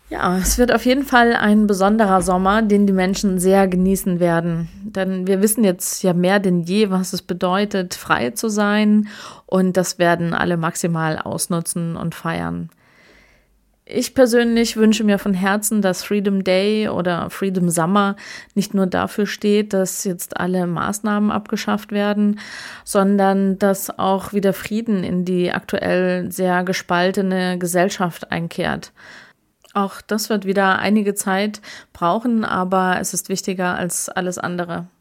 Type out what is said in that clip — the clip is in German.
Ja, es wird auf jeden Fall ein besonderer Sommer, den die Menschen sehr genießen werden. Denn wir wissen jetzt ja mehr denn je, was es bedeutet, frei zu sein. Und das werden alle maximal ausnutzen und feiern. Ich persönlich wünsche mir von Herzen, dass Freedom Day oder Freedom Summer nicht nur dafür steht, dass jetzt alle Maßnahmen abgeschafft werden, sondern dass auch wieder Frieden in die aktuell sehr gespaltene Gesellschaft einkehrt. Auch das wird wieder einige Zeit brauchen, aber es ist wichtiger als alles andere.